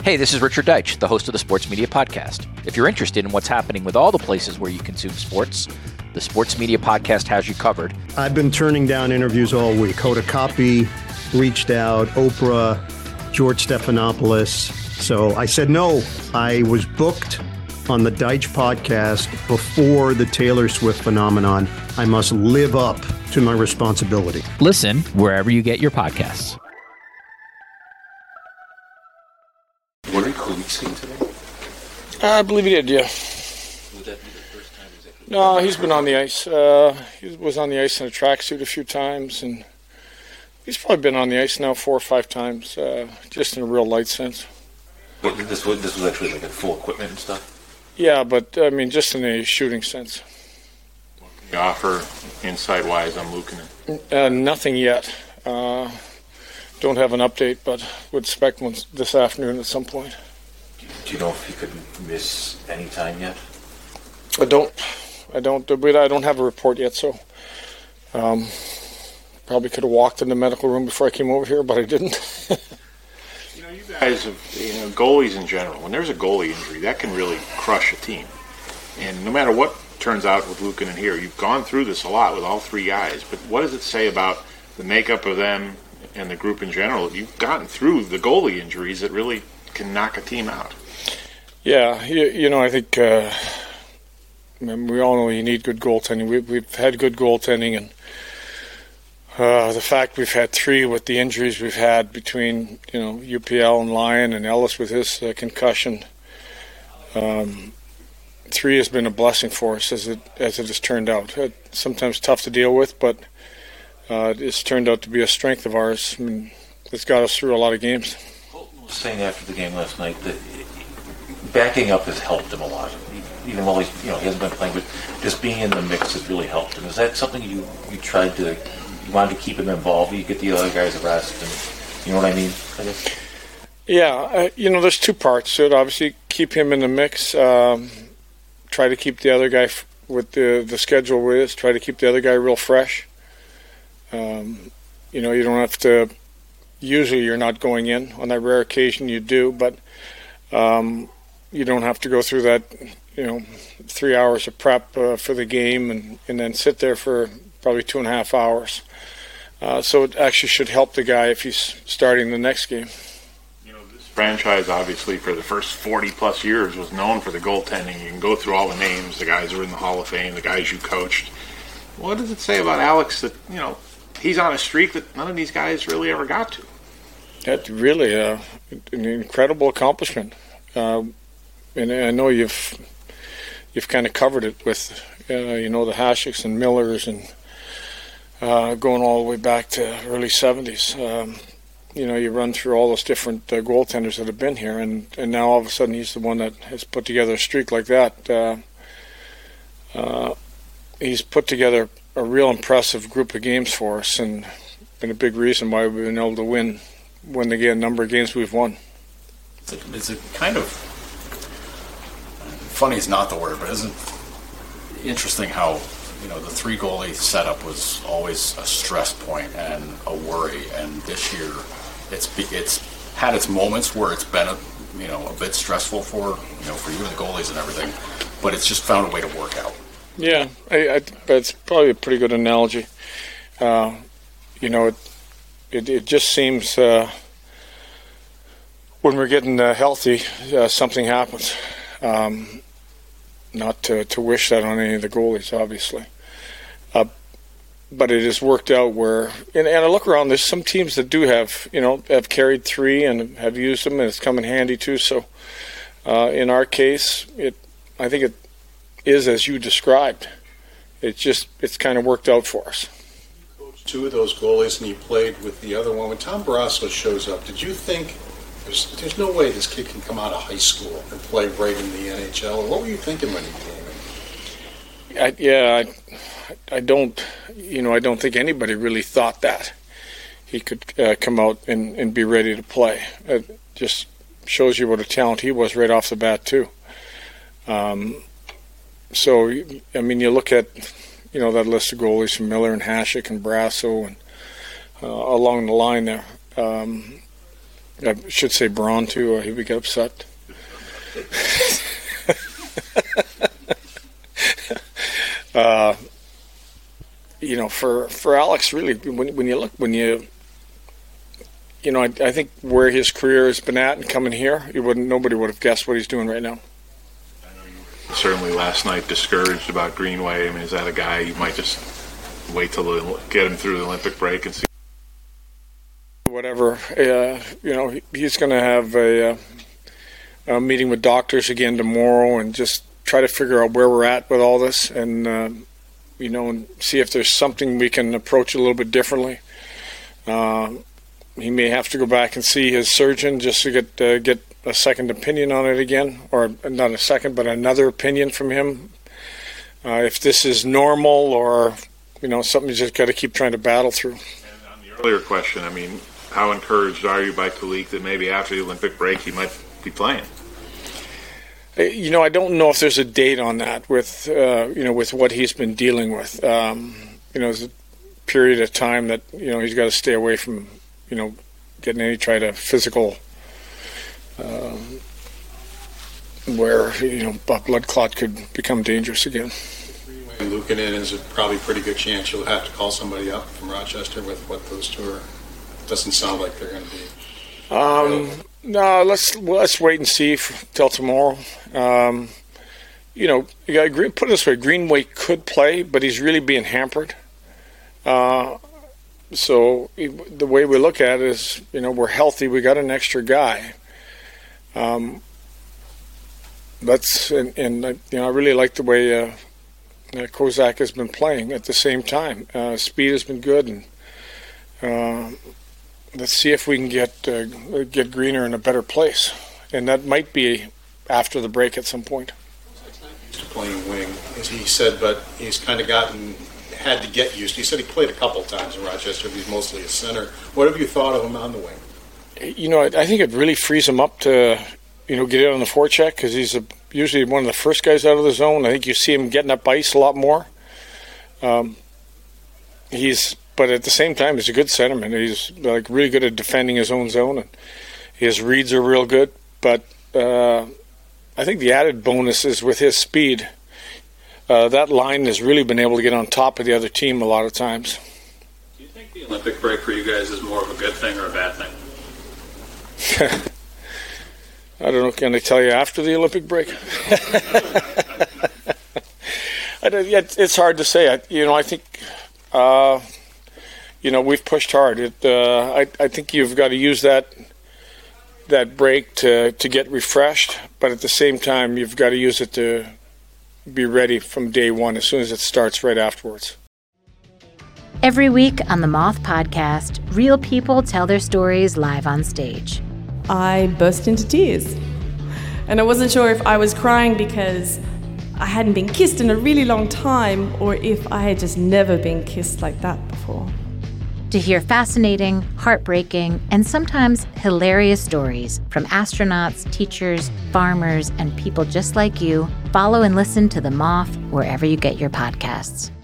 Hey, this is Richard Deitch, the host of the Sports Media Podcast. If you're interested in what's happening with all the places where you consume sports, the Sports Media Podcast has you covered. I've been turning down interviews all week. Hoda Kotb reached out, Oprah, George Stephanopoulos. So I said no. I was booked on the Deitch podcast before the Taylor Swift phenomenon. I must live up to my responsibility. Listen wherever you get your podcasts. What did Cooley see today? I believe he did, yeah. Would that be the first time he's ever... No, he's been on the ice. He was on the ice in a tracksuit a few times, and he's probably been on the ice now 4 or 5 times, just in a real light sense. But this was actually like a full equipment and stuff? Yeah, but, I mean, just in a shooting sense. The offer, inside-wise, on Luukkonen? Nothing yet. Don't have an update, but would expect one this afternoon at some point. Do you know if he could miss any time yet? I don't have a report yet, so probably could have walked in the medical room before I came over here, but I didn't. You guys have, goalies in general, when there's a goalie injury, that can really crush a team. And no matter what turns out with Luukkonen here, you've gone through this a lot with all 3 guys, but what does it say about the makeup of them and the group in general? You've gotten through the goalie injuries that really can knock a team out. Yeah, I think we all know you need good goaltending. We've had good goaltending, and the fact we've had 3 with the injuries we've had between UPL and Lyon and Ellis with his concussion, 3 has been a blessing for us as it has turned out. Sometimes tough to deal with, but it's turned out to be a strength of ours. I mean, it's got us through a lot of games. Colton was saying after the game last night that backing up has helped him a lot. Even while he hasn't been playing, but just being in the mix has really helped him. Is that something you wanted to keep him involved? You get the other guys a rest, and you know what I mean? I guess. Yeah, there's 2 parts to it. Obviously, keep him in the mix. Try to keep the other guy with the schedule with us. Try to keep the other guy real fresh. You don't have to. Usually, you're not going in. On that rare occasion, you do, but you don't have to go through that. 3 hours of prep for the game and then sit there for probably 2.5 hours. So it actually should help the guy if he's starting the next game. This franchise, obviously, for the first 40-plus years was known for the goaltending. You can go through all the names, the guys who are in the Hall of Fame, the guys you coached. What does it say about Alex that, he's on a streak that none of these guys really ever got to? That's really an incredible accomplishment. And I know you've kind of covered it with, the Haschicks and Millers and going all the way back to early 70s. You run through all those different goaltenders that have been here, and now all of a sudden he's the one that has put together a streak like that. He's put together a real impressive group of games for us, and been a big reason why we've been able to win the number of games we've won. Is it kind of funny is not the word, but isn't interesting how the 3 goalie setup was always a stress point and a worry, and this year it's had its moments where it's been a bit stressful for you and the goalies and everything, but it's just found a way to work out. Yeah, that's probably a pretty good analogy. It just seems when we're getting healthy, something happens. Not to wish that on any of the goalies, obviously. But it has worked out where, and I look around, there's some teams that do have carried 3 and have used them, and it's come in handy too. So in our case, I think it is as you described. It's kind of worked out for us. You coached 2 of those goalies, and you played with the other one. When Tom Barrasso shows up, did you think there's no way this kid can come out of high school and play right in the NHL? What were you thinking when he came in? I don't think anybody really thought that he could come out and be ready to play. It just shows you what a talent he was right off the bat too. So I mean, you look at that list of goalies from Miller and Hasek and Brasso and along the line there. I should say Braun too, or he would get upset. For Alex, really, I think where his career has been at and coming here, nobody would have guessed what he's doing right now. Certainly last night discouraged about Greenway. I mean, is that a guy you might just wait till get him through the Olympic break and see? Whatever, he's going to have a meeting with doctors again tomorrow and just try to figure out where we're at with all this and, and see if there's something we can approach a little bit differently. He may have to go back and see his surgeon just to get a second opinion on it again, or not a second, but another opinion from him. If this is normal or, something you just got to keep trying to battle through. And on the earlier question, I mean, how encouraged are you by Kulich that maybe after the Olympic break he might be playing? I don't know if there's a date on that with what he's been dealing with. There's a period of time that, he's got to stay away from, getting any try to physical where, a blood clot could become dangerous again. Luukkonen is a probably pretty good chance you'll have to call somebody up from Rochester with what those two are. Doesn't sound like they're going to be. No, let's wait and see till tomorrow. You got to put it this way: Greenway could play, but he's really being hampered. So the way we look at it is, we're healthy. We got an extra guy. I really like the way Kozak has been playing at the same time. Speed has been good, and let's see if we can get Greener in a better place, and that might be after the break at some point. He's playing wing, as he said, but he's kind of had to get used to. He said he played a couple times in Rochester, but he's mostly a center. What have you thought of him on the wing? I think it really frees him up to, get in on the forecheck because he's usually one of the first guys out of the zone. I think you see him getting up ice a lot more. But at the same time, he's a good centerman. He's really good at defending his own zone, and his reads are real good. But I think the added bonus is with his speed. That line has really been able to get on top of the other team a lot of times. Do you think the Olympic break for you guys is more of a good thing or a bad thing? I don't know. Can I tell you after the Olympic break? It's hard to say. I think. We've pushed hard. I think you've got to use that break to get refreshed, but at the same time, you've got to use it to be ready from day one as soon as it starts right afterwards. Every week on the Moth Podcast, real people tell their stories live on stage. I burst into tears, and I wasn't sure if I was crying because I hadn't been kissed in a really long time or if I had just never been kissed like that before. To hear fascinating, heartbreaking, and sometimes hilarious stories from astronauts, teachers, farmers, and people just like you, follow and listen to The Moth wherever you get your podcasts.